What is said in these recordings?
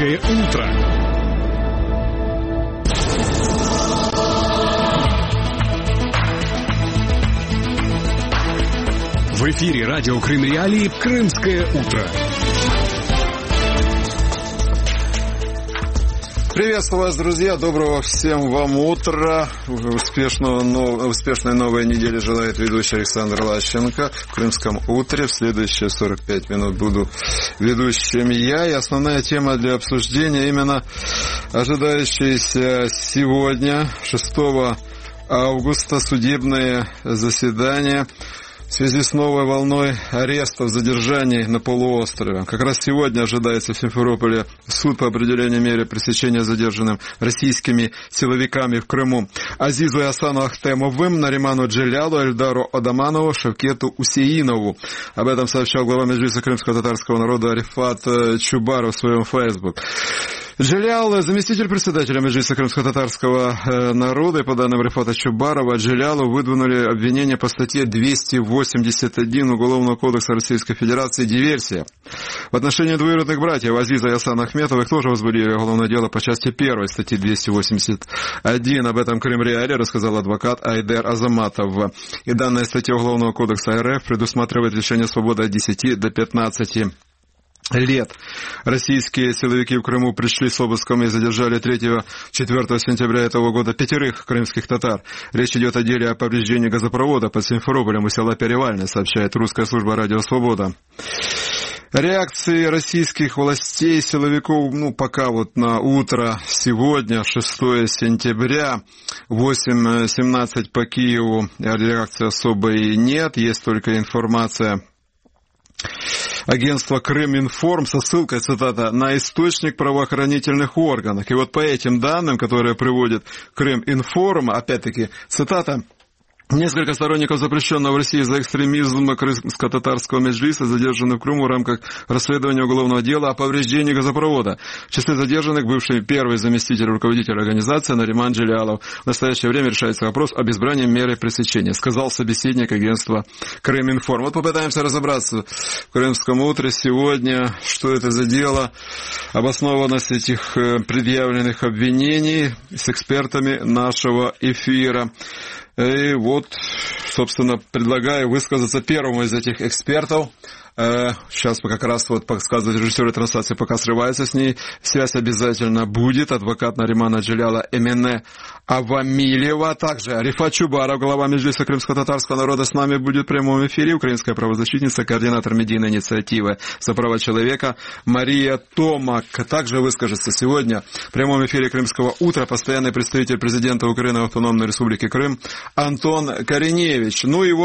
Крымское утро. В эфире радио Крым Реалии «Крымское утро». Приветствую вас, друзья. Доброго всем вам утра. Успешной новой недели желает ведущий Александр Лащенко в Крымском утре. В следующие 45 минут буду ведущим я. И основная тема для обсуждения именно ожидающееся сегодня, 6 августа, судебное заседание в связи с новой волной арестов, задержаний на полуострове. Как раз сегодня ожидается в Симферополе суд по определению меры пресечения задержанным российскими силовиками в Крыму Азизу и Асану Ахтемовым, Нариману Джелялу, Эльдару Адаманову, Шавкету Усеинову. Об этом сообщал глава Меджлиса крымско-татарского народа Рифат Чубаров в своем Facebook. Джелял, заместитель председателя Меджлиса крымско-татарского народа, и по данным Рифата Чубарова, Джелялу выдвинули обвинение по статье 281 Уголовного кодекса Российской Федерации «Диверсия». В отношении двоюродных братьев Азиза и Асана Ахметовых тоже возбудили уголовное дело по части 1 статьи 281. Об этом Крым Реалии рассказал адвокат Айдер Азаматов. И данная статья Уголовного кодекса РФ предусматривает лишение свободы от 10 до 15 лет. Российские силовики в Крыму пришли с обыском и задержали 3-4 сентября этого года 5 крымских татар. Речь идет о деле о повреждении газопровода под Симферополем у села Перевальное, сообщает русская служба «Радио Свобода». Реакции российских властей, силовиков, пока на утро сегодня, 6 сентября, 8:17 по Киеву, реакции особой нет, есть только информация агентство Крыминформ со ссылкой, цитата, на источник правоохранительных органов. И вот по этим данным, которые приводит Крыминформ, опять-таки, цитата, несколько сторонников запрещенного в России за экстремизм крымско-татарского меджлиса задержаны в Крыму в рамках расследования уголовного дела о повреждении газопровода. В числе задержанных бывший первый заместитель руководителя организации Нариман Джелялов. В настоящее время решается вопрос об избрании меры пресечения, сказал собеседник агентства Крыминформ. Вот попытаемся разобраться в Крымском утре сегодня, что это за дело, обоснованность этих предъявленных обвинений с экспертами нашего эфира. И вот, собственно, предлагаю высказаться первому из этих экспертов. Сейчас как раз подсказывает режиссер трансляции, пока срывается с ней. Связь обязательно будет. Адвокат Наримана Джеляла Эмине Авамилева. Также Рифат Чубаров, глава Меджлиса крымско-татарского народа, с нами будет в прямом эфире. Украинская правозащитница, координатор медийной инициативы за права человека Мария Томак. Также выскажется сегодня в прямом эфире Крымского утра постоянный представитель президента Украины в Автономной Республике Крым Антон Кореневич.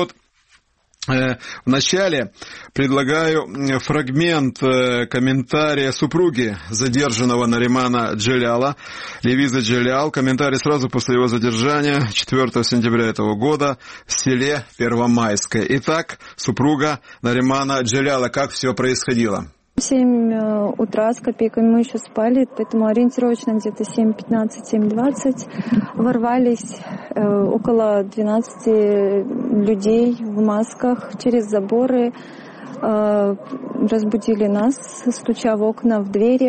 Вначале предлагаю фрагмент комментария супруги задержанного Наримана Джеляла, Левизы Джелял. Комментарий сразу после его задержания 4 сентября этого года в селе Первомайское. Итак, супруга Наримана Джеляла, как все происходило? В 7 утра с копейками мы еще спали, поэтому ориентировочно где-то 7:15, 7:20 ворвались около 12 людей в масках через заборы, разбудили нас, стуча в окна, в двери.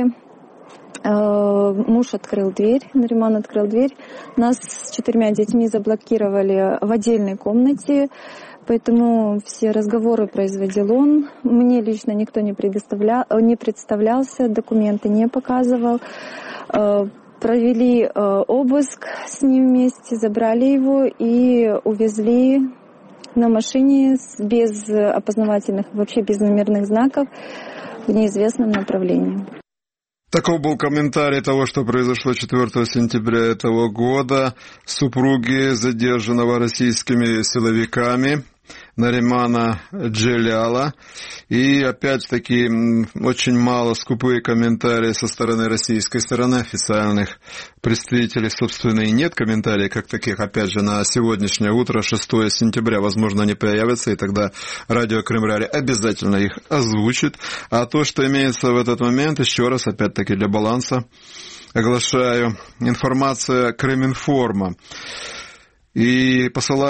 Муж открыл дверь, Нариман открыл дверь. Нас с 4 детьми заблокировали в отдельной комнате. Поэтому все разговоры производил он. Мне лично никто не представлялся, документы не показывал. Провели обыск с ним вместе, забрали его и увезли на машине без опознавательных, вообще без номерных знаков в неизвестном направлении. Таков был комментарий того, что произошло 4 сентября этого года. Супруги задержанного российскими силовиками Наримана Джеляла. И опять-таки очень мало скупые комментарии со стороны российской стороны, официальных представителей, собственно, и нет комментариев как таких. Опять же, на сегодняшнее утро, 6 сентября, возможно, они появятся, и тогда радио Крым Реалии обязательно их озвучит. А то, что имеется в этот момент, еще раз, опять-таки, для баланса, оглашаю информация Крыминформа. И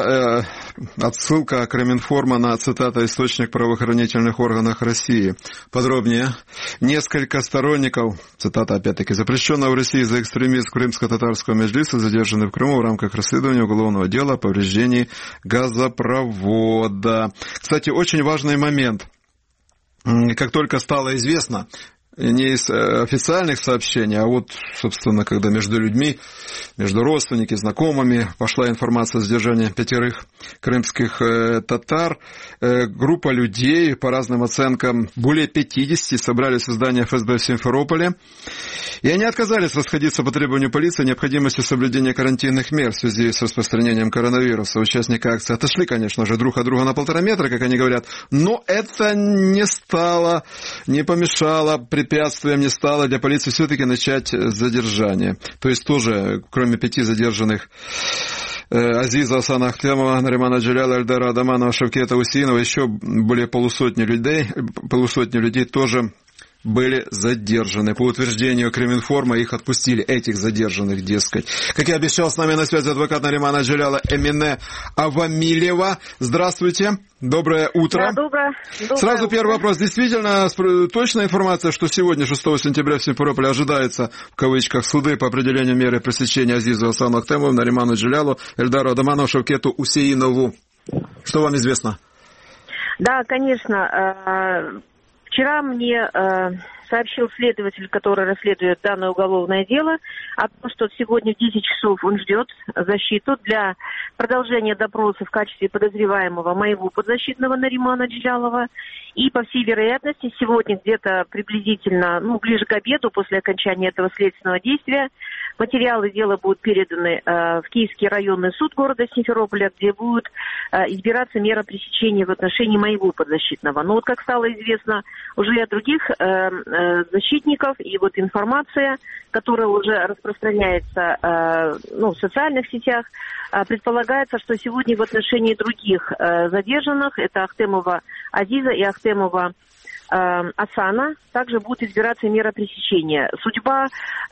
отсылка Криминформа на цитата источник в правоохранительных органах России. Подробнее. Несколько сторонников, цитата опять-таки, запрещенного в России за экстремизм крымско-татарского меджлиса задержаны в Крыму в рамках расследования уголовного дела о повреждении газопровода. Кстати, очень важный момент. Как только стало известно, не из официальных сообщений, а вот, собственно, когда между людьми, между родственниками, знакомыми пошла информация о задержании 5 крымских татар, группа людей, по разным оценкам, более 50 собрались в здании ФСБ в Симферополе, и они отказались расходиться по требованию полиции о необходимости соблюдения карантинных мер в связи с распространением коронавируса. Участники акции отошли, конечно же, друг от друга на 1,5 метра, как они говорят, но это не помешало, препятствием не стало для полиции все-таки начать задержание. То есть тоже, кроме 5 задержанных, Азиза Асана Ахтемова, Наримана Джаляла, Эльдара Адаманова, Шевкета Усинова, еще более полусотни людей тоже были задержаны. По утверждению Криминформа, их отпустили, этих задержанных, дескать. Как я обещал, с нами на связи адвокат Наримана Джаляла Эмине Авамилева. Здравствуйте. Доброе утро. Да, доброе Сразу утро. первый вопрос. Действительно, точная информация, что сегодня, 6 сентября, в Симферополе ожидается, в кавычках, суды по определению меры пресечения Азизу Асану Ахтемову, Нариману Джалялу, Эльдару Адаманову, Шевкету Усеинову. Что вам известно? Да, конечно. Вчера мне сообщил следователь, который расследует данное уголовное дело, о том, что сегодня в 10 часов он ждет защиту для продолжения допроса в качестве подозреваемого моего подзащитного Наримана Джалялова. И, по всей вероятности, сегодня где-то приблизительно, ближе к обеду, после окончания этого следственного действия, материалы дела будут переданы в Киевский районный суд города Симферополя, где будет избираться мера пресечения в отношении моего подзащитного. Но вот как стало известно уже от других защитников, и вот информация, которая уже распространяется в социальных сетях, предполагается, что сегодня в отношении других задержанных, это Ахтемова Азиза и Ахтемова Асана, также будет избираться мера пресечения. Судьба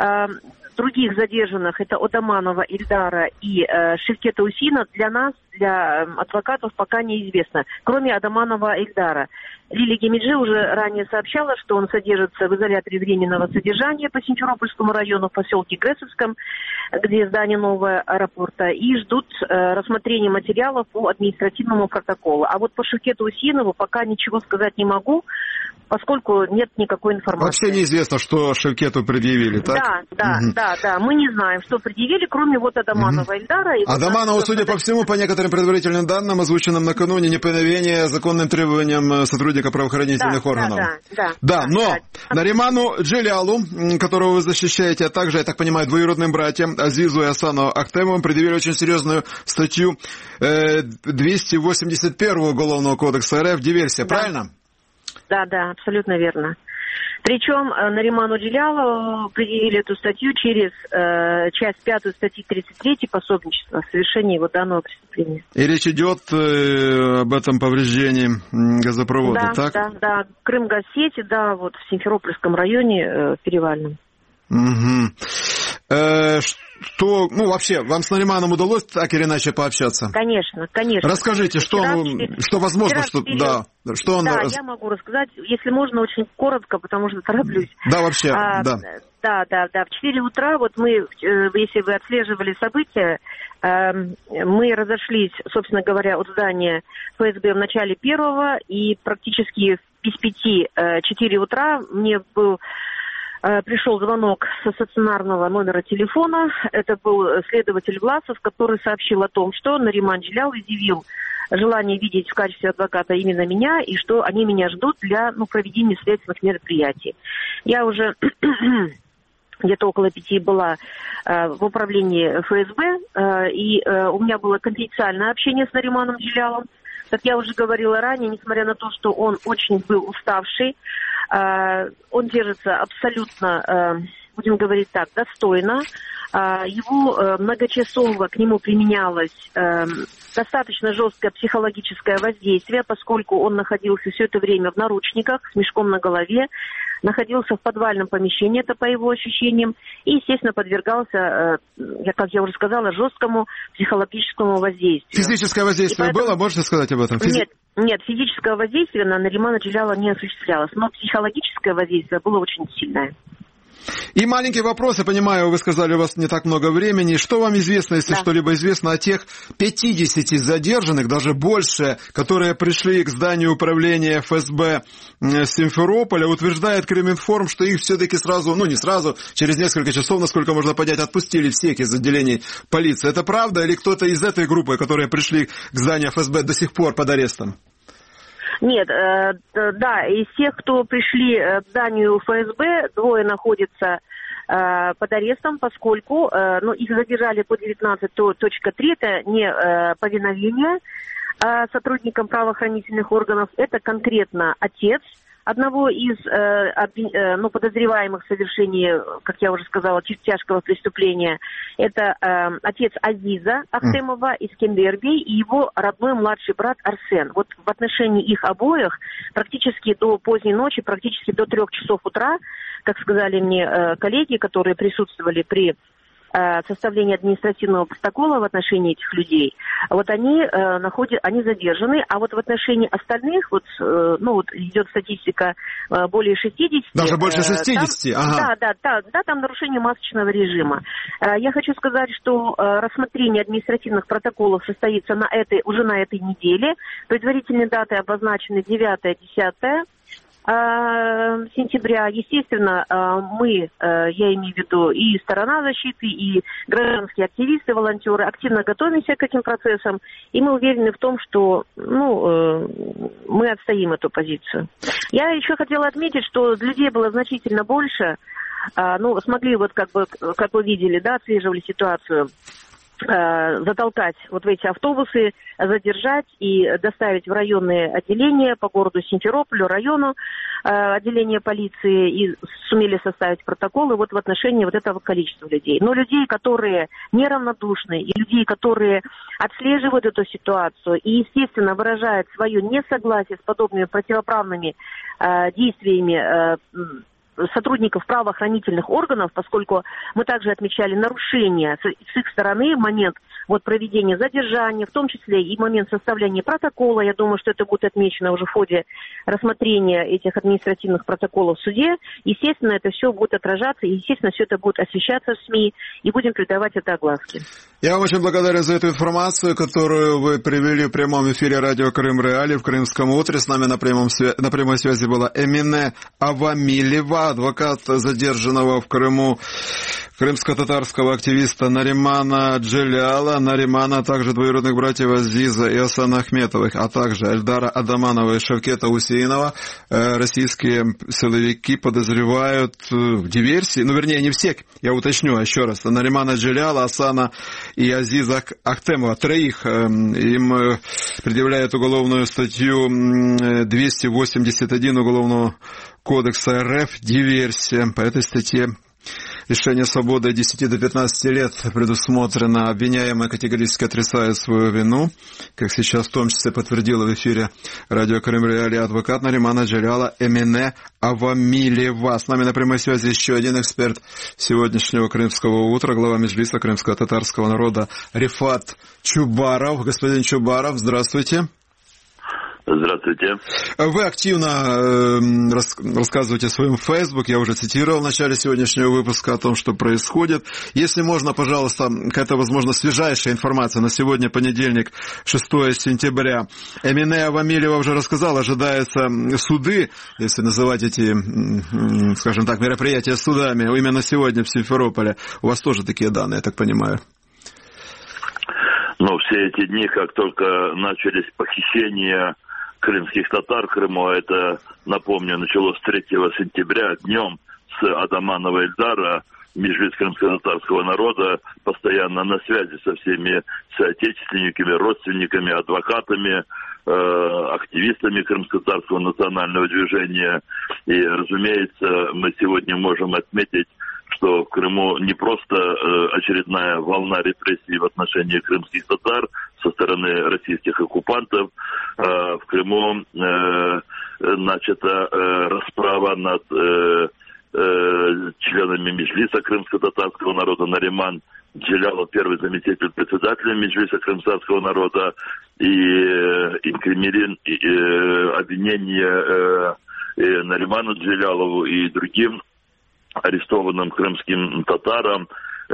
других задержанных, это Одаманова Ильдара и Шевкета Усина, для нас, для адвокатов, пока неизвестно, кроме Одаманова Ильдара. Лилия Гемиджи уже ранее сообщала, что он содержится в изоляторе временного содержания по Симферопольскому району в поселке Гресовском, где здание нового аэропорта, и ждут рассмотрения материалов по административному протоколу. А вот по Шевкету Усинову пока ничего сказать не могу, поскольку нет никакой информации. Вообще неизвестно, что Шевкету предъявили, так? Да. Мы не знаем, что предъявили, кроме вот Адаманова Ильдара. Адаманову, судя по всему, по некоторым предварительным данным, озвученным накануне, неповиновение законным требованиям сотрудника правоохранительных органов. Но Нариману Джалялу, которого вы защищаете, а также, я так понимаю, двоюродным братьям Азизу и Асану Ахтемовым, предъявили очень серьезную статью 281 Уголовного кодекса РФ, диверсия, правильно? Да, абсолютно верно. Причем Нариману Джалялу предъявили эту статью через часть 5 статьи 33 пособничества в совершении вот данного преступления. И речь идет об этом повреждении газопровода, так? Да. Крымгазсети, да, вот в Симферопольском районе, в Перевальном. Что, вообще, вам с Нариманом удалось так или иначе пообщаться? Конечно. Расскажите, что возможно, что он... Да, я могу рассказать, если можно, очень коротко, потому что тороплюсь. Да, вообще, да. Да. В 4 утра, вот мы, если вы отслеживали события, мы разошлись, собственно говоря, от здания ФСБ в начале 1-го, и практически без 4 утра мне пришел звонок со стационарного номера телефона. Это был следователь Власов, который сообщил о том, что Нариман Джалялов изъявил желание видеть в качестве адвоката именно меня, и что они меня ждут для проведения следственных мероприятий. Я уже где-то около 5 была в управлении ФСБ, и у меня было конфиденциальное общение с Нариманом Джаляловым. Как я уже говорила ранее, несмотря на то, что он очень был уставший, он держится абсолютно будем говорить так, достойно. Его многочасово к нему применялось достаточно жесткое психологическое воздействие, поскольку он находился все это время в наручниках с мешком на голове, находился в подвальном помещении, это по его ощущениям, и, естественно, подвергался, как я уже сказала, жесткому психологическому воздействию. Физическое воздействие поэтому... было? Можете сказать об этом? Нет, физического воздействия на Наримана Джеляла не осуществлялось, но психологическое воздействие было очень сильное. И маленький вопрос, я понимаю, вы сказали, у вас не так много времени. Что вам известно, если что-либо известно о тех 50 задержанных, даже больше, которые пришли к зданию управления ФСБ Симферополя? Утверждает Криминформ, что их все-таки сразу, не сразу, через несколько часов, насколько можно понять, отпустили всех из отделений полиции. Это правда или кто-то из этой группы, которые пришли к зданию ФСБ, до сих пор под арестом? Нет, да, из тех, кто пришли к зданию ФСБ, 2 находятся под арестом, поскольку их задержали по 19.3, это не повиновение сотрудникам правоохранительных органов, это конкретно отец одного из подозреваемых в совершении, как я уже сказала, тяжкого преступления. Это отец Азиза Ахтемова из Кемберби и его родной младший брат Арсен. Вот в отношении их обоих практически до поздней ночи, практически до 3 часов утра, как сказали мне коллеги, которые присутствовали при составления административного протокола в отношении этих людей, вот они задержаны, а вот в отношении остальных, идет статистика более 60. Даже больше 60? Там нарушение масочного режима. Я хочу сказать, что рассмотрение административных протоколов состоится уже на этой неделе. Предварительные даты обозначены 9-10 сентября. Естественно, мы, я имею в виду и сторона защиты, и гражданские активисты, волонтеры, активно готовимся к этим процессам, и мы уверены в том, что мы отстоим эту позицию. Я еще хотела отметить, что людей было значительно больше, смогли, как вы видели, отслеживали ситуацию, затолкать в эти автобусы, задержать и доставить в районные отделения по городу Симферополю, району отделения полиции, и сумели составить протоколы в отношении этого количества людей. Но людей, которые неравнодушны, и людей, которые отслеживают эту ситуацию и, естественно, выражают свое несогласие с подобными противоправными действиями сотрудников правоохранительных органов, поскольку мы также отмечали нарушения с их стороны в момент проведения задержания, в том числе и момент составления протокола. Я думаю, что это будет отмечено уже в ходе рассмотрения этих административных протоколов в суде. Естественно, это все будет отражаться, и, естественно, все это будет освещаться в СМИ, и будем придавать это огласке. Я вам очень благодарен за эту информацию, которую вы привели в прямом эфире радио Крым Реалии в Крымском утре. С нами на прямой связи была Эмине Авамилева, адвокат задержанного в Крыму крымско-татарского активиста Наримана Джеляла, Наримана, а также двоюродных братьев Азиза и Асана Ахметовых, а также Эльдара Адаманова и Шавкета Усейнова. Российские силовики подозревают в диверсии, не всех, я уточню еще раз, Наримана Джеляла, Асана и Азиза Ахтемова, 3 им предъявляют уголовную статью 281 Уголовного кодекса РФ «Диверсия». По этой статье лишение свободы от 10 до 15 лет предусмотрено. Обвиняемые категорически отрицают свою вину, как сейчас в том числе подтвердила в эфире радио Крым Реалии адвокат Наримана Джеляла Эмине Авамилева. С нами на прямой связи еще один эксперт сегодняшнего крымского утра, глава Меджлиса крымского татарского народа Рифат Чубаров. Господин Чубаров, здравствуйте. Здравствуйте. Вы активно рассказываете в своем Facebook, я уже цитировал в начале сегодняшнего выпуска о том, что происходит. Если можно, пожалуйста, какая-то, возможно, свежайшая информация на сегодня, понедельник, 6 сентября. Эмине Авамилева уже рассказал, ожидаются суды, если называть эти, скажем так, мероприятия судами, именно сегодня в Симферополе. У вас тоже такие данные, я так понимаю. Все эти дни, как только начались похищения крымских татар в Крыму, это, напомню, началось 3 сентября, днем с Адаманова Эльдара, Меджлис крымско-татарского народа, постоянно на связи со всеми соотечественниками, родственниками, адвокатами, активистами крымско-татарского национального движения. И, разумеется, мы сегодня можем отметить, что в Крыму не просто очередная волна репрессий в отношении крымских татар со стороны российских оккупантов. В Крыму начата расправа над членами Меджлиса крымско-татарского народа. Нариман Джелялов, первый заместитель председателя Меджлиса крымско-татарского народа, и обвинение Нариману Джелялову и другим арестованным крымским татарам,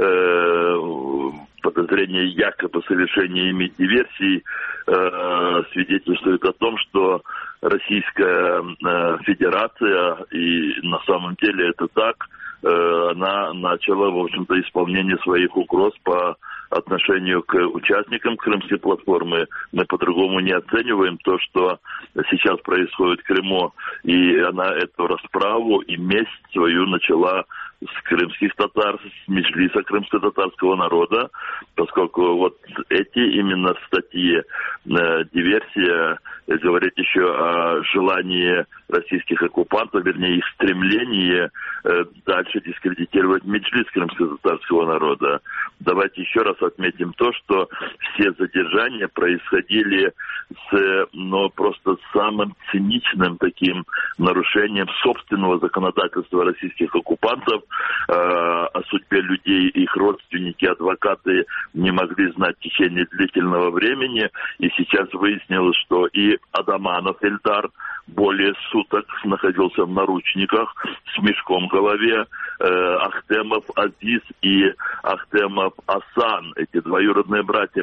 подозрение якобы совершения ими диверсий, свидетельствует о том, что Российская Федерация, и на самом деле это так, она начала, в общем-то, исполнение своих угроз по отношению к участникам Крымской платформы. Мы по-другому не оцениваем то, что сейчас происходит в Крыму, и она эту расправу и месть свою начала с крымских татар, с Меджлиса крымско-татарского народа, поскольку вот эти именно статьи, диверсия, говорит еще о желании российских оккупантов, вернее, их стремлении дальше дискредитировать Меджлис крымско-татарского народа. Давайте еще раз отметим то, что все задержания происходили просто самым циничным таким нарушением собственного законодательства российских оккупантов. О судьбе людей их родственники, адвокаты не могли знать в течение длительного времени. И сейчас выяснилось, что и Адаманов Эльдар более суток находился в наручниках с мешком в голове. Ахтемов Азиз и Ахтемов Асан, эти двоюродные братья,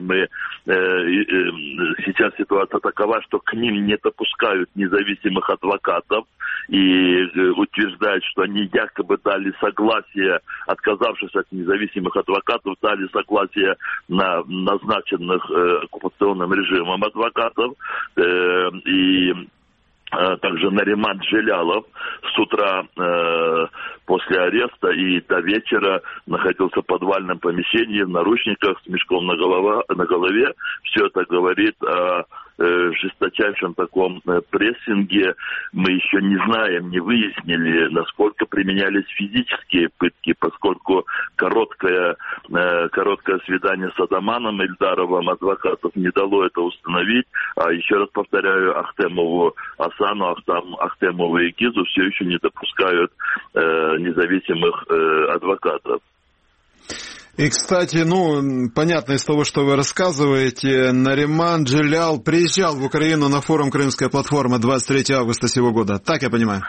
сейчас ситуация такова, что к ним не допускают независимых адвокатов и утверждают, что они якобы дали согласие, отказавшись от независимых адвокатов, дали согласие на назначенных оккупационным режимом адвокатов. И также Нариман Джелялов с утра после ареста и до вечера находился в подвальном помещении в наручниках с мешком на голове. Все это говорит о жесточайшем таком прессинге. Мы еще не знаем, не выяснили, насколько применялись физические пытки, поскольку короткое свидание с Адаманом Эльдаровым адвокатов не дало это установить. А еще раз повторяю, Ахтемову Асану, Ахтемову и Гизу все еще не допускают независимых адвокатов. И, кстати, понятно из того, что вы рассказываете, Нариман Джелялов приезжал в Украину на форум «Крымская платформа» 23 августа сего года. Так я понимаю?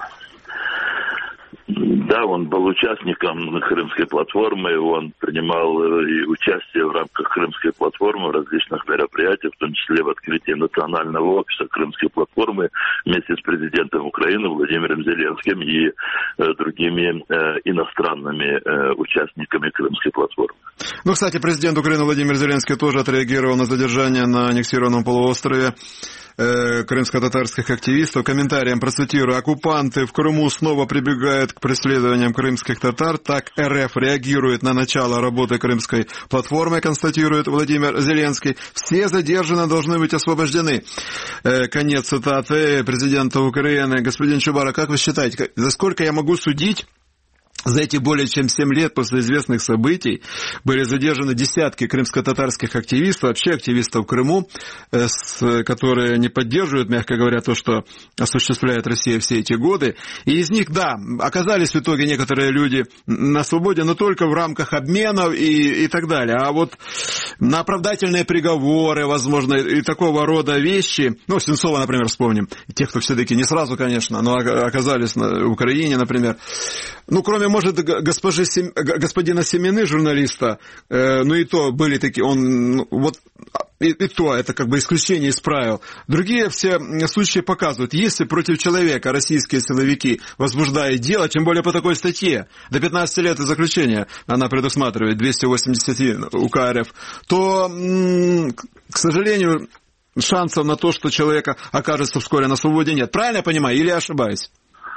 Да, он был участником Крымской платформы, он принимал участие в рамках Крымской платформы в различных мероприятиях, в том числе в открытии национального офиса Крымской платформы вместе с президентом Украины Владимиром Зеленским и другими иностранными участниками Крымской платформы. Кстати, президент Украины Владимир Зеленский тоже отреагировал на задержание на аннексированном полуострове крымско-татарских активистов. Комментарием процитирую: оккупанты в Крыму снова прибегают к преследованиям крымских татар. Так РФ реагирует на начало работы Крымской платформы, констатирует Владимир Зеленский. Все задержанные должны быть освобождены. Конец цитаты президента Украины. Господин Чубаров, как вы считаете, за сколько я могу судить? За эти более чем 7 лет после известных событий были задержаны десятки крымско-татарских активистов, вообще активистов в Крыму, которые не поддерживают, мягко говоря, то, что осуществляет Россия все эти годы. И из них, да, оказались в итоге некоторые люди на свободе, но только в рамках обменов и так далее. А вот на оправдательные приговоры, возможно, и такого рода вещи, Сенцова, например, вспомним, те, кто все-таки не сразу, конечно, но оказались в Украине, например. Кроме, может, господина Семены, журналиста, и то были такие, и то это как бы исключение из правил. Другие все случаи показывают, если против человека российские силовики возбуждают дело, тем более по такой статье, до 15 лет заключения она предусматривает, 281 УК РФ, то, к сожалению, шансов на то, что человек окажется вскоре на свободе, нет. Правильно я понимаю или я ошибаюсь?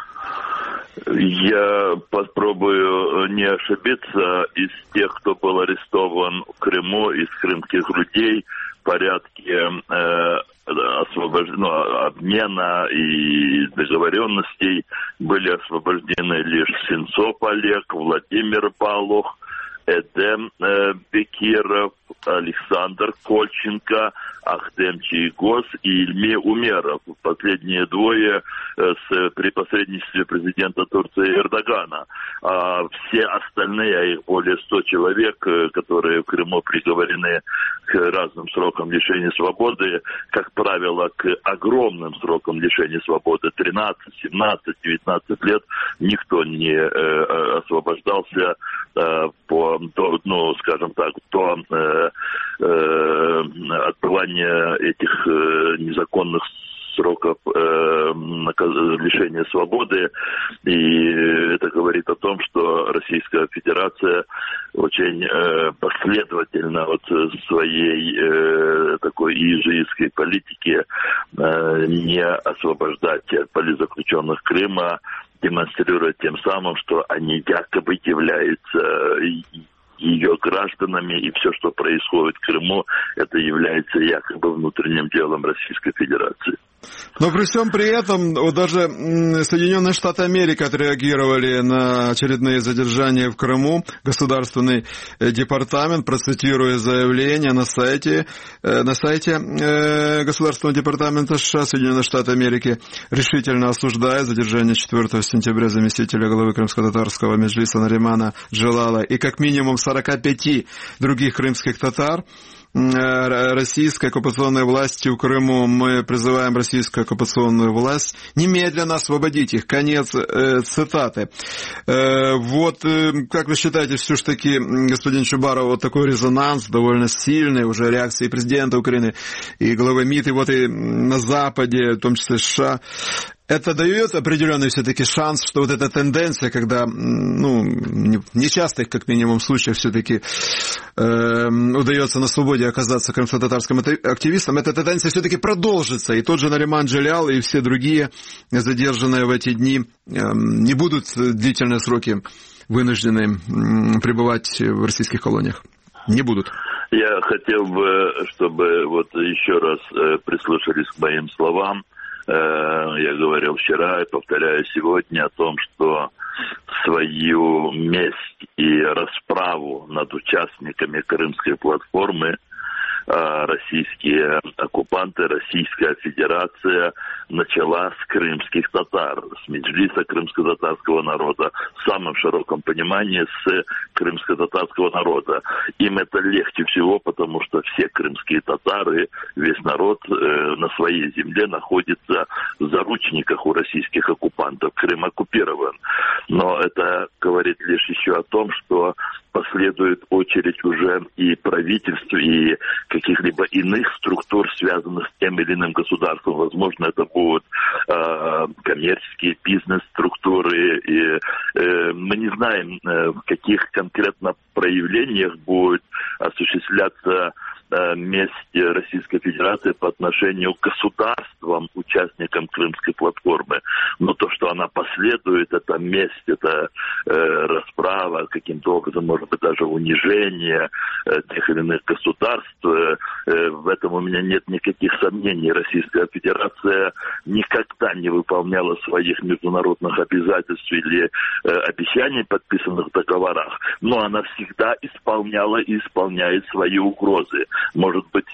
Я попробую не ошибиться. Из тех, кто был арестован в Крыму, из крымских людей, порядке обмена и договоренностей были освобождены лишь Сенцов Олег, Владимир Балух, Эдем Бекиров, Александр Кольченко, Ахдем Чайгоз и Ильми Умеров. Последние двое при посредничестве президента Турции Эрдогана. А все остальные, их более 100 человек, которые в Крыму приговорены к разным срокам лишения свободы, как правило, к огромным срокам лишения свободы, 13, 17, 19 лет, никто не освобождался по, скажем так, до отбывания этих незаконных сроков лишения свободы. И это говорит о том, что Российская Федерация очень последовательно от своей такой иезуитской политики не освобождать политзаключенных Крыма, демонстрируя тем самым, что они якобы являются ее гражданами, и все, что происходит в Крыму, это является якобы внутренним делом Российской Федерации. Но при всем при этом даже Соединенные Штаты Америки отреагировали на очередные задержания в Крыму. Государственный департамент, процитируя заявление на сайте Государственного департамента США, Соединенные Штаты Америки решительно осуждает задержание 4 сентября заместителя главы крымско-татарского меджлиса Наримана Джелала и как минимум 45 других крымских татар. Российской оккупационной власти в Крыму. Мы призываем российскую оккупационную власть немедленно освободить их. Конец цитаты. Вот, как вы считаете, все-таки, господин Чубаров, вот такой резонанс довольно сильный, уже реакции президента Украины и главы МИД, и вот и на Западе, в том числе США, это дает определенный все-таки шанс, что вот эта тенденция, когда, нечастых, как минимум, случаев все-таки удается на свободе оказаться крымско-татарским активистам, эта тенденция все-таки продолжится. И тот же Нариман Джелал и все другие задержанные в эти дни не будут длительные сроки вынуждены пребывать в российских колониях. Не будут. Я хотел бы, чтобы вот еще раз прислушались к моим словам. Я говорил вчера и повторяю сегодня о том, что свою месть и расправу над участниками Крымской платформы российские оккупанты, Российская Федерация начала с крымских татар, с меджлиса крымско-татарского народа, в самом широком понимании с крымско-татарского народа. Им это легче всего, потому что все крымские татары, весь народ на своей земле находится в заручниках у российских оккупантов. Крым оккупирован. Но это говорит лишь еще о том, что последует очередь уже и правительств, и каких-либо иных структур, связанных с тем или иным государством. Возможно, это будут коммерческие бизнес-структуры. И, мы не знаем, в каких конкретно проявлениях будет осуществляться месть Российской Федерации по отношению к государствам, участникам Крымской платформы. Но то, что она последует, это месть, это расправа, каким-то образом, может быть, даже унижение тех или иных государств. В этом у меня нет никаких сомнений. Российская Федерация никогда не выполняла своих международных обязательств или обещаний, подписанных в договорах, но она всегда исполняла и исполняет свои угрозы. Может быть,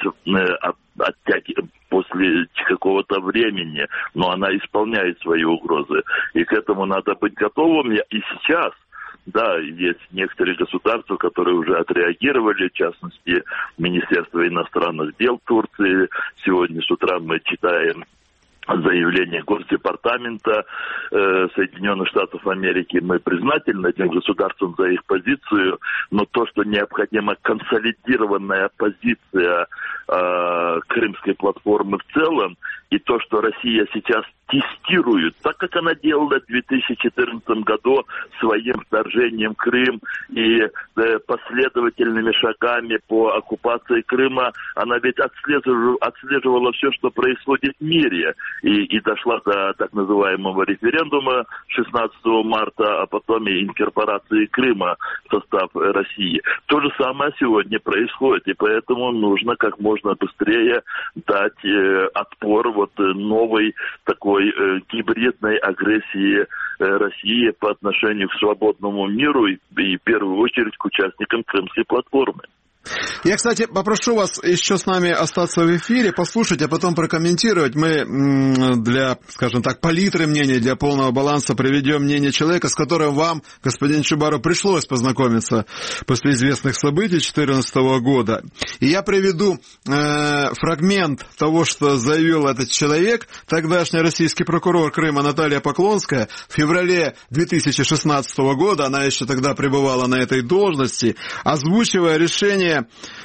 после какого-то времени, но она исполняет свои угрозы. И к этому надо быть готовым. И сейчас, да, есть некоторые государства, которые уже отреагировали, в частности, Министерство иностранных дел Турции. Сегодня с утра мы читаем заявление Госдепартамента Соединенных Штатов Америки. Мы признательны этим государствам за их позицию, но то, что необходима консолидированная позиция Крымской платформы в целом, и то, что Россия сейчас тестирует, так как она делала в 2014 году своим вторжением в Крым и последовательными шагами по оккупации Крыма, она ведь отслеживала все, что происходит в мире, и дошла до так называемого референдума 16 марта, а потом и инкорпорации Крыма в состав России. То же самое сегодня происходит, и поэтому нужно как можно быстрее дать отпор вот новой такой гибридной агрессии России по отношению к свободному миру и в первую очередь к участникам Крымской платформы. Я, кстати, попрошу вас еще с нами остаться в эфире, послушать, а потом прокомментировать. Мы для, скажем так, палитры мнений, для полного баланса приведем мнение человека, с которым вам, господин Чубаров, пришлось познакомиться после известных событий 2014 года. И я приведу фрагмент того, что заявил этот человек, тогдашний российский прокурор Крыма Наталья Поклонская, в феврале 2016 года, она еще тогда пребывала на этой должности, озвучивая решение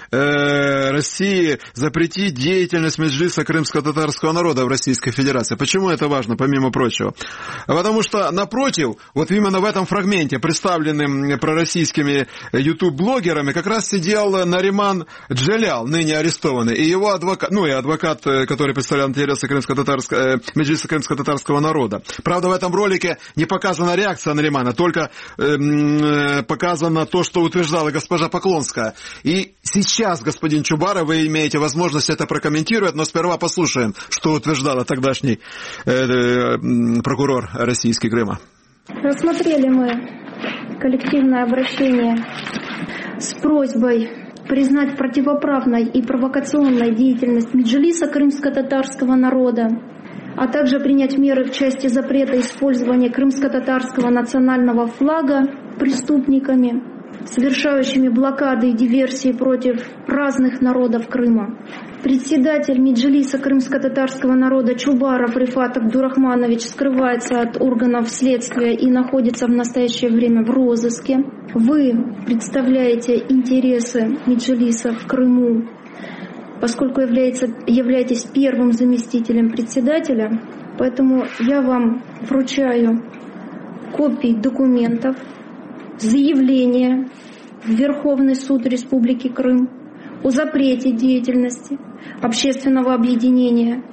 России запретить деятельность Меджлиса крымско-татарского народа в Российской Федерации. Почему это важно, помимо прочего? Потому что, напротив, вот именно в этом фрагменте, представленным пророссийскими YouTube-блогерами, как раз сидел Нариман Джалял, ныне арестованный, и его адвокат, и адвокат, который представлял интересы Меджлиса крымско-татарского народа. Правда, в этом ролике не показана реакция Наримана, только показано то, что утверждала госпожа Поклонская. И сейчас, господин Чубаров, вы имеете возможность это прокомментировать, но сперва послушаем, что утверждала тогдашний прокурор российский Крыма. Рассмотрели мы коллективное обращение с просьбой признать противоправной и провокационной деятельность Меджлиса крымско-татарского народа, а также принять меры в части запрета использования крымско-татарского национального флага преступниками, совершающими блокады и диверсии против разных народов Крыма. Председатель Меджлиса крымско-татарского народа Чубаров Рифат Абдурахманович скрывается от органов следствия и находится в настоящее время в розыске. Вы представляете интересы Меджлиса в Крыму, поскольку являетесь первым заместителем председателя, поэтому я вам вручаю копии документов, заявление в Верховный суд Республики Крым о запрете деятельности общественного объединения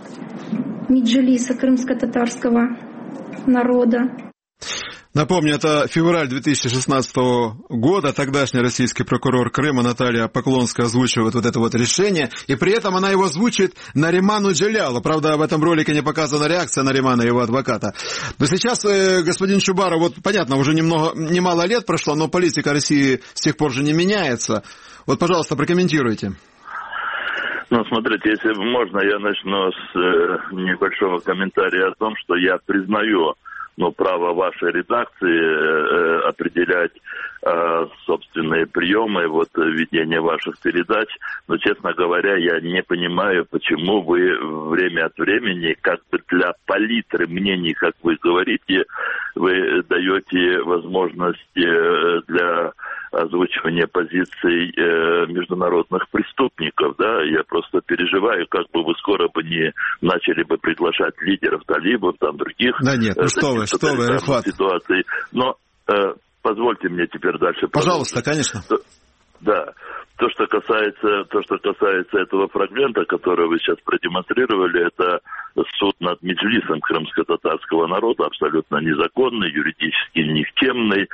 Меджлиса крымско-татарского народа. Напомню, это февраль 2016 года. Тогдашний российский прокурор Крыма Наталья Поклонская озвучивает вот это вот решение, и при этом она его озвучивает Нариману Джалялу. Правда, в этом ролике не показана реакция Наримана, его адвоката. Но сейчас, господин Чубаров, вот понятно, уже немало лет прошло, но политика России с тех пор же не меняется. Вот, пожалуйста, прокомментируйте. Смотрите, если можно, я начну с небольшого комментария о том, что я признаю право вашей редакции определять собственные приемы ведения ваших передач. Но, честно говоря, я не понимаю, почему вы время от времени, как бы для палитры мнений, как вы говорите, вы даете возможность для озвучивания позиций международных преступников, да, я просто переживаю, как бы вы скоро бы не начали бы приглашать лидеров талибов, других. Да нет, что вы, Рифат. Ситуаций. Но позвольте мне теперь дальше. Пожалуйста, конечно. Да. То, что касается этого фрагмента, который вы сейчас продемонстрировали, это суд над Меджлисом крымско-татарского народа, абсолютно незаконный, юридически никчемный.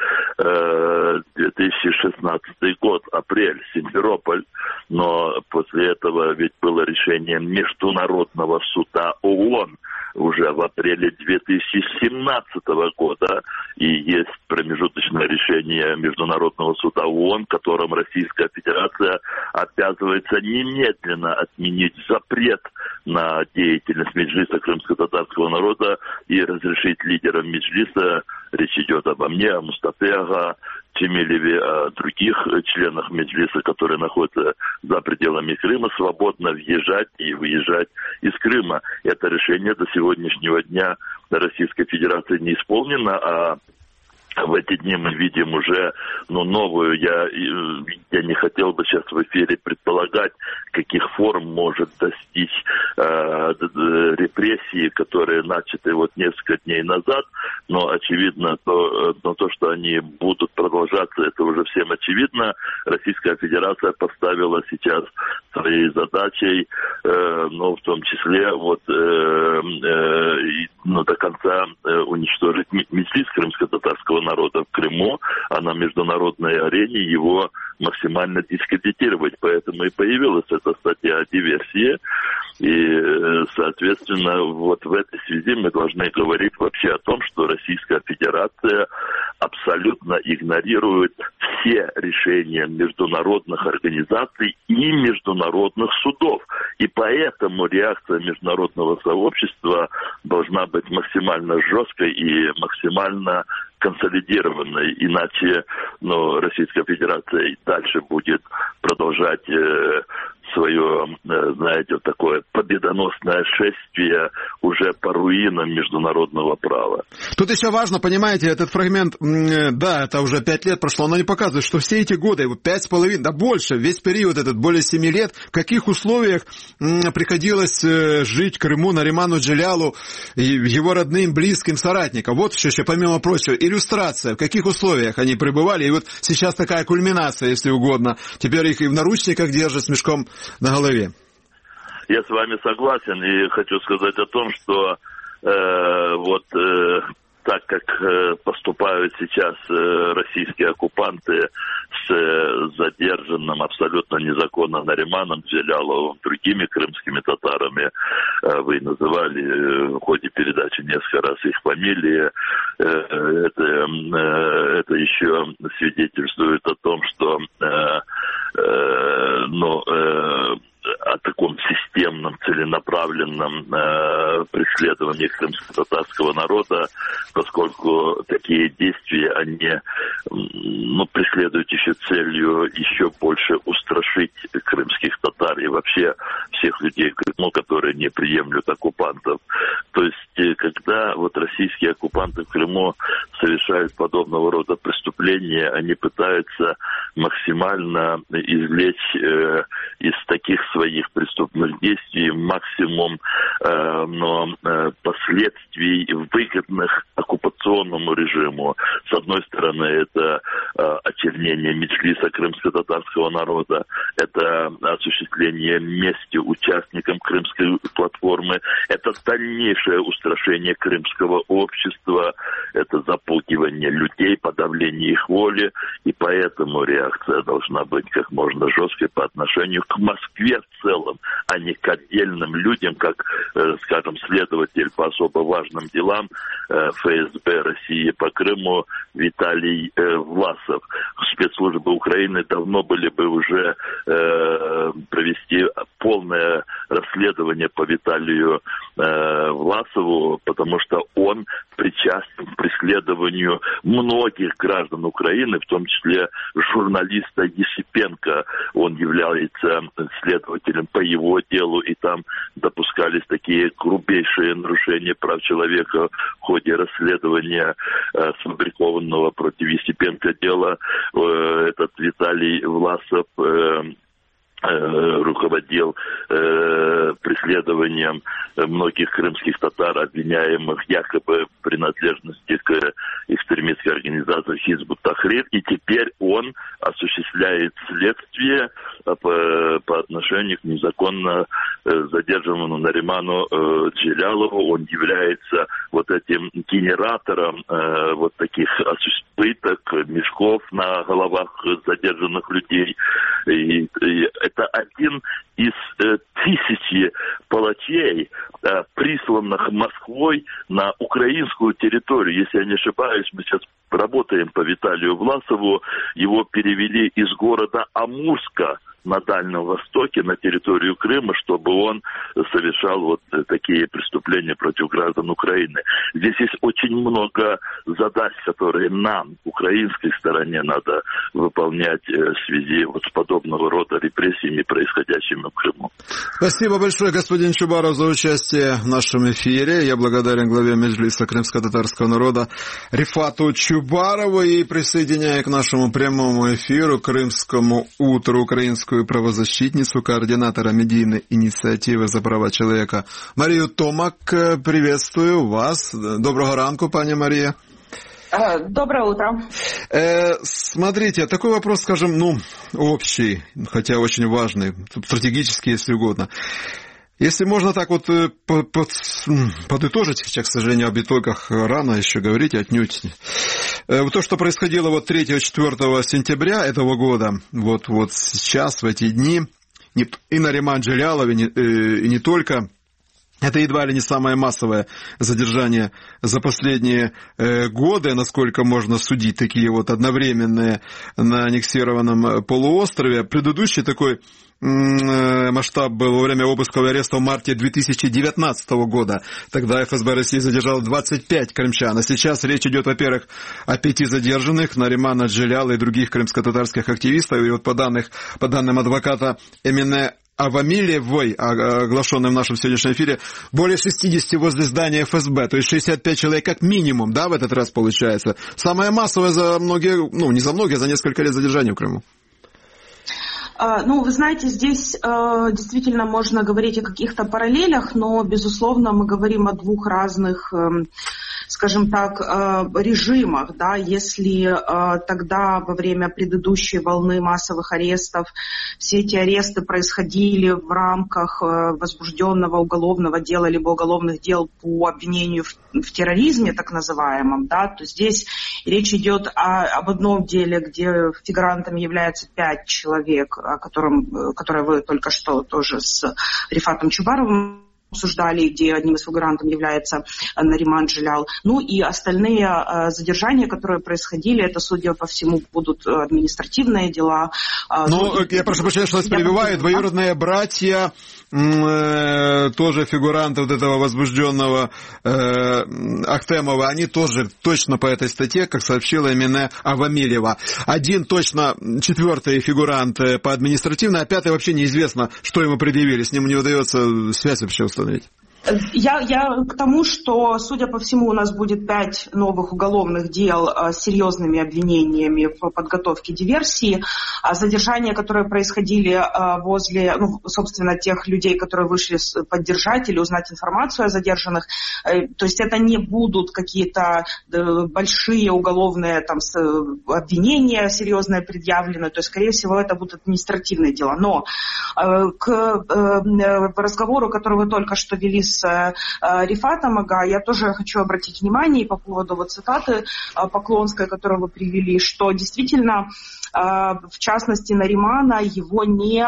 2016 год, апрель, Симферополь. Но после этого ведь было решение Международного суда ООН уже в апреле 2017 года. И есть промежуточное решение Международного суда ООН, которым Российская Федерация обязывается немедленно отменить запрет на деятельность Меджлиса крымско-татарского народа и разрешить лидерам Меджлиса, речь идет обо мне, о Мустафе Ага, Чемилеве, о других членах Меджлиса, которые находятся за пределами Крыма, свободно въезжать и выезжать из Крыма. Это решение до сегодняшнего дня Российской Федерации не исполнено, а В эти дни мы видим уже новую, я не хотел бы сейчас в эфире предполагать, каких форм может достичь репрессии, которые начаты несколько дней назад, но очевидно, то, что они будут продолжаться, это уже всем очевидно. Российская Федерация поставила сейчас своей задачей, в том числе до конца уничтожить меджлис крымско-татарского народа в Крыму, а на международной арене его максимально дискредитировать. Поэтому и появилась эта статья о диверсии. И, соответственно, в этой связи мы должны говорить вообще о том, что Российская Федерация абсолютно игнорирует все решения международных организаций и международных судов. И поэтому реакция международного сообщества должна быть максимально жесткой и максимально консолидированной. Иначе Российская Федерация и дальше будет продолжать свое, такое победоносное шествие уже по руинам международного права. Тут еще важно, понимаете, этот фрагмент, да, это уже 5 лет прошло, но не показывает, что все эти годы, 5,5, да больше, весь период этот, более 7 лет, в каких условиях приходилось жить Крыму, Нариману Джелялу и его родным, близким соратникам. Вот что еще, помимо прочего, иллюстрация, в каких условиях они пребывали, и сейчас такая кульминация, если угодно. Теперь их и в наручниках держат с мешком на голове. Я с вами согласен и хочу сказать о том, что так как поступают сейчас российские оккупанты с задержанным абсолютно незаконно Нариманом Джеляловым, другими крымскими татарами, вы называли в ходе передачи несколько раз их фамилии, это еще свидетельствует о том, что о таком системном, целенаправленном преследовании крымско-татарского народа, поскольку такие действия, они преследуют еще целью еще больше устрашить крымских татар и вообще всех людей в Крыму, которые не приемлют оккупантов. То есть, когда российские оккупанты в Крыму совершают подобного рода преступления, они пытаются максимально извлечь из таких своих преступных действий максимум последствий, выгодных оккупационному режиму. С одной стороны, это очернение меджлиса крымско-татарского народа, это осуществление мести участникам крымской платформы, это дальнейшее устрашение крымского общества, это запугивание людей, подавление их воли, и поэтому реакция должна быть как можно жесткой по отношению к Москве в целом, а не к отдельным людям, как, скажем, следователь по особо важным делам ФСБ России по Крыму Виталий Власов. Спецслужбы Украины давно были бы уже провести полное расследование по Виталию Власову, потому что он причастен к преследованию многих граждан Украины, в том числе журналиста Есипенко. Он является следователем по его делу, и там допускались такие грубейшие нарушения прав человека в ходе расследования сфабрикованного против Есипенко дела. Этот Виталий Власов руководил преследованием многих крымских татар, обвиняемых якобы в принадлежности к экстремистской организации Хизб ут-Тахрир, и теперь он осуществляет следствие по отношению к незаконно задержанному Нариману Джелялову. Он является этим генератором таких пыток, мешков на головах задержанных людей. И это один из тысячи палачей, присланных Москвой на украинскую территорию. Если я не ошибаюсь, мы сейчас работаем по Виталию Власову. Его перевели из города Амурска на Дальнем Востоке, на территорию Крыма, чтобы он совершал вот такие преступления против граждан Украины. Здесь есть очень много задач, которые нам, украинской стороне, надо выполнять в связи вот с подобного рода репрессиями, происходящими в Крыму. Спасибо большое, господин Чубаров, за участие в нашем эфире. Я благодарен главе Меджлиса крымско-татарского народа Рифату Чубарову и присоединяю к нашему прямому эфиру Крымскому утру украинскую правозащитницу, координатора медийной инициативы за права человека Марию Томак. Приветствую вас. Доброго ранку, пані Мария. Доброе утро. Смотрите, такой вопрос, скажем, общий, хотя очень важный, стратегический, если угодно. Если можно так вот подытожить, хотя, к сожалению, об итогах рано еще говорить, отнюдь. То, что происходило вот 3-4 сентября этого года, вот сейчас, в эти дни, и Нариман Джелялов, и не только, это едва ли не самое массовое задержание за последние годы, насколько можно судить, такие вот одновременные на аннексированном полуострове. Предыдущий такой масштаб был во время обысков и ареста в марте 2019 года. Тогда ФСБ России задержало 25 крымчан. А сейчас речь идет, во-первых, о 5 задержанных, Наримана Джеляла и других крымско-татарских активистов. И вот по данным адвоката Эмине Авамилевой, оглашенной в нашем сегодняшнем эфире, более 60 возле здания ФСБ, то есть 65 человек как минимум, да, в этот раз получается. Самое массовое за многие, не за многие, за несколько лет задержания в Крыму. Вы знаете, здесь действительно можно говорить о каких-то параллелях, но, безусловно, мы говорим о двух разных, скажем так, режимах, да, если тогда во время предыдущей волны массовых арестов все эти аресты происходили в рамках возбужденного уголовного дела либо уголовных дел по обвинению в терроризме, так называемом, да, то здесь речь идет об одном деле, где фигурантами являются 5 человек, которые вы только что тоже с Рифатом Чубаровым обсуждали, где одним из фигурантов является Нариман Джелял. И остальные задержания, которые происходили, это, судя по всему, будут административные дела. Я прошу прощения, что вас перебиваю. Двоюродные братья, тоже фигуранты вот этого возбужденного Ахтемова, они тоже точно по этой статье, как сообщила Эмине Авамилева. Один точно, 4-й фигурант по административной, а 5-й вообще неизвестно, что ему предъявили. С ним не удается связь вообще установить. Я к тому, что, судя по всему, у нас будет 5 новых уголовных дел с серьезными обвинениями в подготовке диверсии. Задержания, которые происходили возле, собственно, тех людей, которые вышли поддержать или узнать информацию о задержанных, то есть это не будут какие-то большие уголовные обвинения серьезные предъявлены, то есть, скорее всего, это будут административные дела. Но к разговору, который вы только что вели с Рифатом Ага, я тоже хочу обратить внимание по поводу цитаты Поклонской, которую вы привели, что действительно, в частности, Наримана ему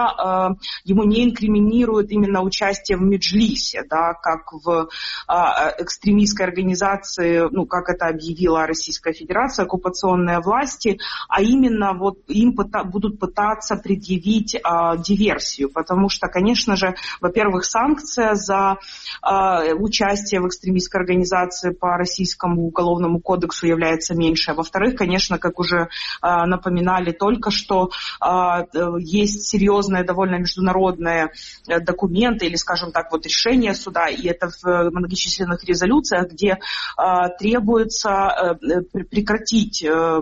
не инкриминируют именно участие в Меджлисе, да, как в экстремистской организации, как это объявила Российская Федерация, оккупационные власти, а именно им будут пытаться предъявить диверсию, потому что, конечно же, во-первых, санкция за участие в экстремистской организации по Российскому уголовному кодексу является меньше. Во-вторых, конечно, как уже напоминали только что, есть серьезные довольно международные документы или, скажем так, решения суда, и это в многочисленных резолюциях, где требуется прекратить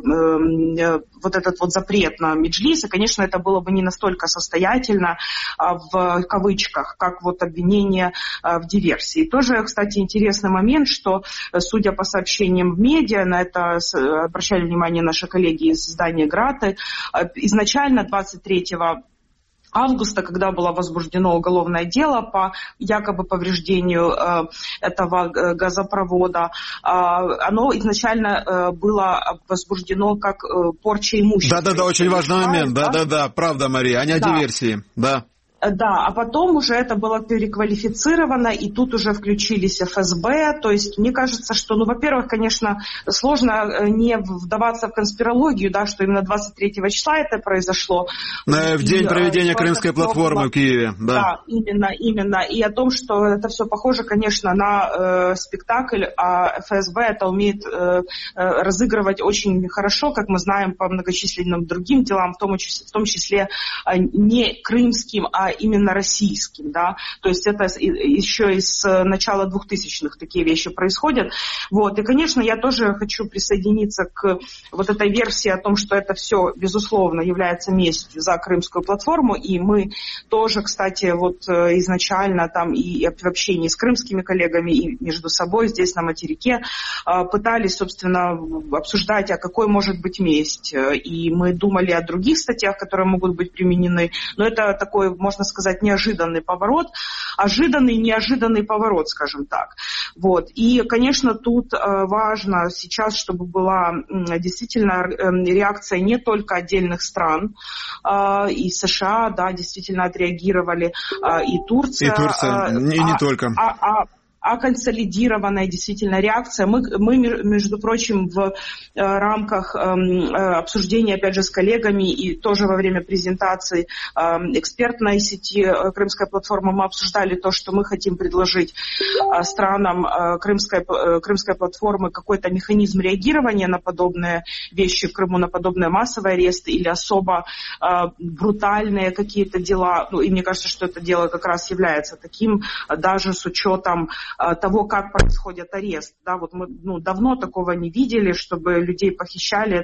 этот запрет на Меджлис. И, конечно, это было бы не настолько состоятельно, в кавычках, как обвинение в диверсии. И тоже, кстати, интересный момент, что, судя по сообщениям в медиа, на это обращали внимание наши коллеги из издания «Граты», изначально 23 августа, когда было возбуждено уголовное дело по якобы повреждению этого газопровода, оно изначально было возбуждено как порча имущества. Да, очень важный момент. Да, правда, Мария, а не о диверсии. Да. Да, а потом уже это было переквалифицировано, и тут уже включились ФСБ. То есть мне кажется, что, во-первых, конечно, сложно не вдаваться в конспирологию, да, что именно 23 числа это произошло. В день проведения Крымской платформы в Киеве. Да, именно. И о том, что это все похоже, конечно, на спектакль, а ФСБ это умеет разыгрывать очень хорошо, как мы знаем, по многочисленным другим делам, в том числе не крымским, а именно российским, да, то есть это еще из начала 2000-х такие вещи происходят, и, конечно, я тоже хочу присоединиться к вот этой версии о том, что это все, безусловно, является местью за Крымскую платформу, и мы тоже, кстати, изначально там и в общении с крымскими коллегами, и между собой здесь на материке пытались, собственно, обсуждать, а какой может быть месть, и мы думали о других статьях, которые могут быть применены, но это такой, можно сказать, неожиданный поворот, неожиданный поворот, скажем так. И, конечно, тут важно сейчас, чтобы была действительно реакция не только отдельных стран, и США, да, действительно отреагировали, и Турция. И Турция, и не только. А консолидированная действительно реакция. Мы, между прочим, в рамках обсуждения, опять же, с коллегами и тоже во время презентации экспертной сети Крымской платформы мы обсуждали то, что мы хотим предложить странам Крымской платформы какой-то механизм реагирования на подобные вещи в Крыму, на подобные массовые аресты или особо брутальные какие-то дела. И мне кажется, что это дело как раз является таким, даже с учетом того, как происходит арест. Да, мы давно такого не видели, чтобы людей похищали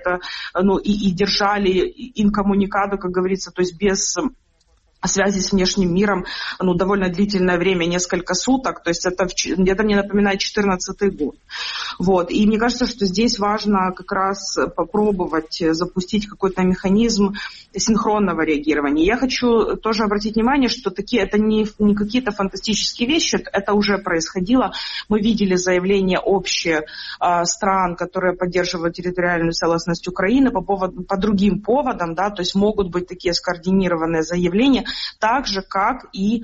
и держали инкоммуникадо, как говорится, то есть без связи с внешним миром довольно длительное время, несколько суток, то есть это мне напоминает 2014 год. И мне кажется, что здесь важно как раз попробовать запустить какой-то механизм синхронного реагирования. Я хочу тоже обратить внимание, что это не какие-то фантастические вещи, это уже происходило. Мы видели заявления общие стран, которые поддерживают территориальную целостность Украины по другим поводам, да, то есть могут быть такие скоординированные заявления, так же, как и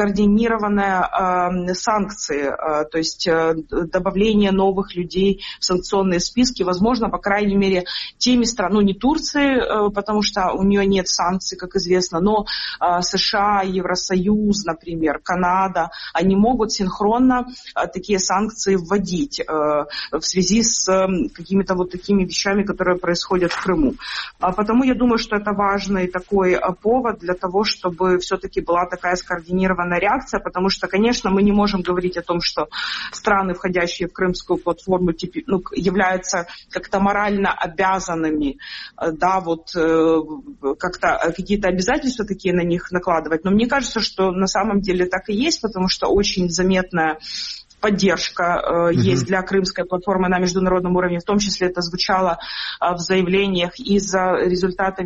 скоординированные санкции, то есть добавление новых людей в санкционные списки, возможно, по крайней мере, теми странами, не Турции, потому что у нее нет санкций, как известно, но США, Евросоюз, например, Канада, они могут синхронно такие санкции вводить в связи с какими-то такими вещами, которые происходят в Крыму. Потому я думаю, что это важный такой повод для того, чтобы все-таки была такая скоординированная реакция, потому что, конечно, мы не можем говорить о том, что страны, входящие в Крымскую платформу, являются как-то морально обязанными, да, как-то какие-то обязательства такие на них накладывать. Но мне кажется, что на самом деле так и есть, потому что очень заметная поддержка есть для Крымской платформы на международном уровне, в том числе это звучало в заявлениях и по результатам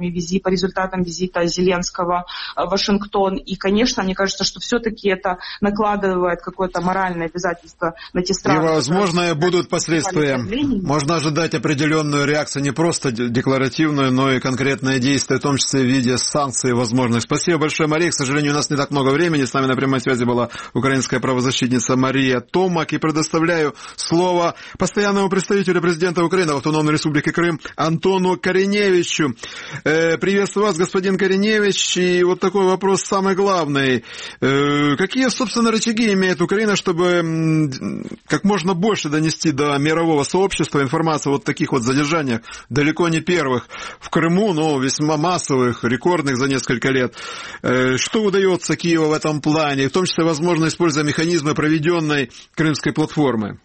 визита Зеленского в Вашингтон. И, конечно, мне кажется, что все-таки это накладывает какое-то моральное обязательство на те страны. И, возможно, будут последствия. Можно ожидать определенную реакцию, не просто декларативную, но и конкретное действие, в том числе в виде санкций возможных. Спасибо большое, Мария. К сожалению, у нас не так много времени. С нами на прямой связи была украинская правозащитница Мария Томак. И предоставляю слово постоянному представителю президента Украины в Автономной Республике Крым Антону Кореневичу. Приветствую вас, господин Кореневич. И такой вопрос самый главный. Какие, собственно, рычаги имеет Украина, чтобы как можно больше донести до мирового сообщества информацию о таких задержаниях, далеко не первых в Крыму, но весьма массовых, рекордных за несколько лет? Что удается Киеву в этом плане, в том числе, возможно, используя механизмы проведенной Кримської платформи?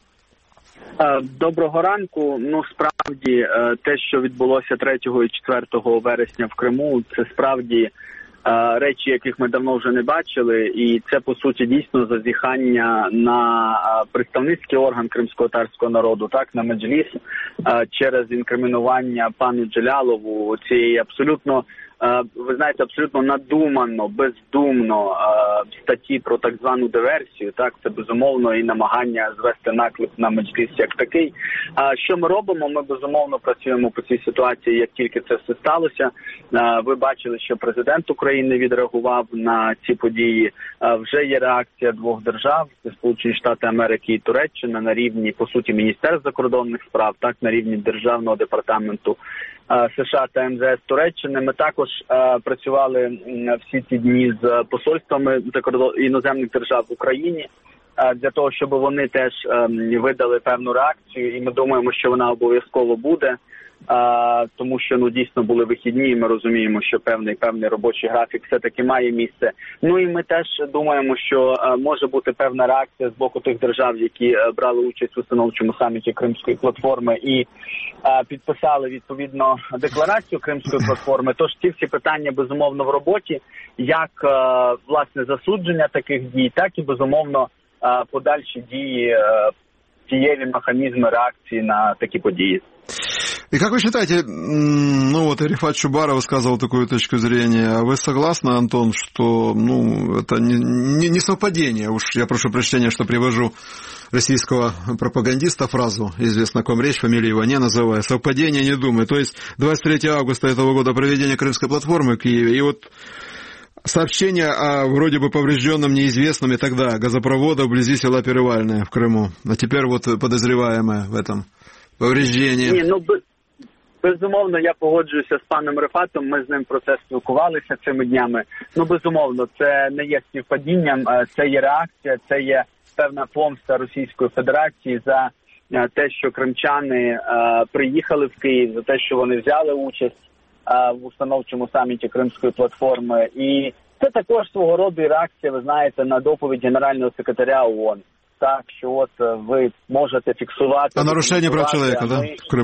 Доброго ранку. Справді, те, що відбулося 3 і 4 вересня в Криму, це справді речі, яких ми давно вже не бачили, і це, по суті, дійсно зазіхання на представницький орган кримсько-татарського народу, на меджліс, через інкримінування пану Джелялову цієї абсолютно ви знаєте, абсолютно надумано, бездумно статті про так звану диверсію. Так, це безумовно і намагання звести наклеп на меджліс як такий. Що ми робимо? Ми безумовно працюємо по цій ситуації, як тільки це все сталося. Ви бачили, що президент України відреагував на ці події. Вже є реакція двох держав, Сполучені Штати Америки і Туреччина, на рівні, по суті, Міністерств закордонних справ, так, на рівні Державного департаменту США та МЗС Туреччини. Ми також працювали всі ці дні з посольствами іноземних держав в Україні для того, щоб вони теж видали певну реакцію, і ми думаємо, що вона обов'язково буде, тому що дійсно були вихідні, і ми розуміємо, що певний робочий графік все-таки має місце. Ну і ми теж думаємо, що може бути певна реакція з боку тих держав, які брали участь в установчому саміті Кримської платформи і підписали відповідно декларацію Кримської платформи. Тож ці всі питання безумовно в роботі, як власне засудження таких дій, так і безумовно подальші дії, дієві механізми реакції на такі події. И как вы считаете, Рифат Чубаров высказывал такую точку зрения, а вы согласны, Антон, что, это не совпадение, уж я прошу прощения, что привожу российского пропагандиста фразу, известно о ком речь, фамилию его не называя, совпадение не думаю, то есть 23 августа этого года проведение Крымской платформы в Киеве, и вот сообщение о вроде бы поврежденном, неизвестном и тогда газопровода вблизи села Перевальное в Крыму, а теперь вот подозреваемая в этом повреждении. Безумовно, я погоджуюся з паном Рифатом, ми з ним про це спілкувалися цими днями. Безумовно, це не є співпадінням, це є реакція, це є певна помста Російської Федерації за те, що кримчани приїхали в Київ, за те, що вони взяли участь в установчому саміті Кримської платформи. І це також свого роду реакція, ви знаєте, на доповідь Генерального секретаря ООН. Так, що ви можете фіксувати... А нарушення прав чоловіка, так?